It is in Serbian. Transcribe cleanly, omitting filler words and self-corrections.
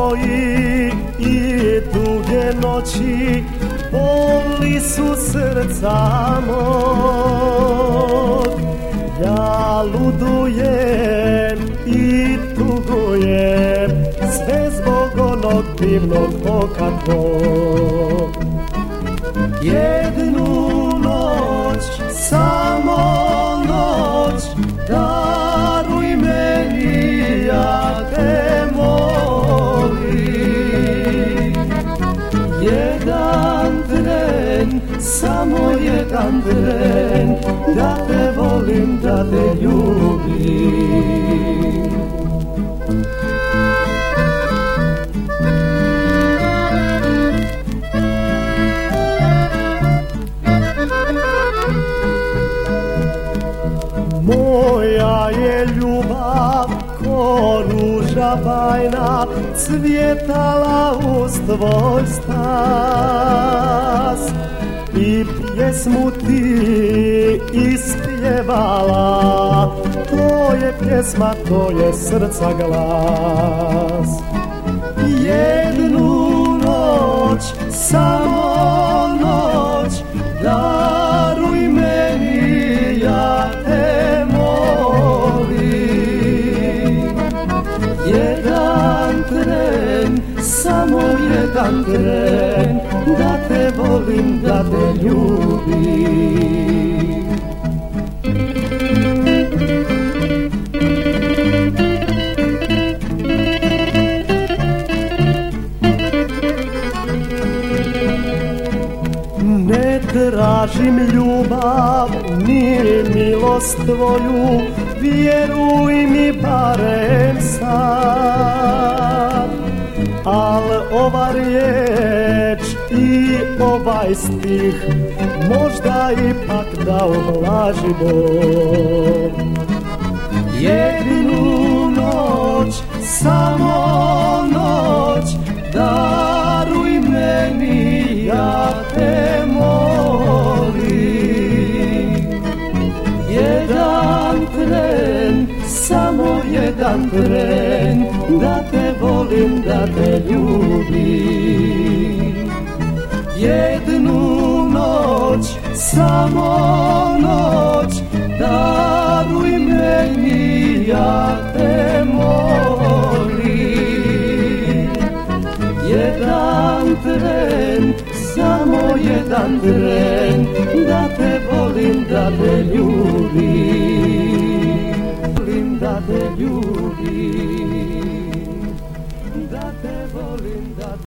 moji i duge noći boli su srca mog. Ja ludujem i tugujem sve zbog onog divnog oka tvog. Jednu noć, samo noć, daruj meni, ja te molim. Jedan tren, samo jedan tren, da te volim, da te ljubim. Moja je ljubav ko ruža bajna, cvjetala uz tvoj stas. I pjesmu ti ispjevala, to je pjesma, to je srca glas. Jednu noć, samo noć, daruj meni, ja te molim. Jedan tren, samo jedan tren, da te volim, da te ljubim. Ne tražim ljubav ni milost tvoju, vjeruj mi barem sad. Al ova riječ i ovaj stih možda ipak da ublaži bol. Jedinu noć, samo noć, daruj meni, ja te molim. Jedan tren, samo jedan tren, da te volim, da te ljubim. Jednu noć, samo noć, daruj meni, ja te molim. Jedan tren, samo jedan tren, da te volim, da te ljubim.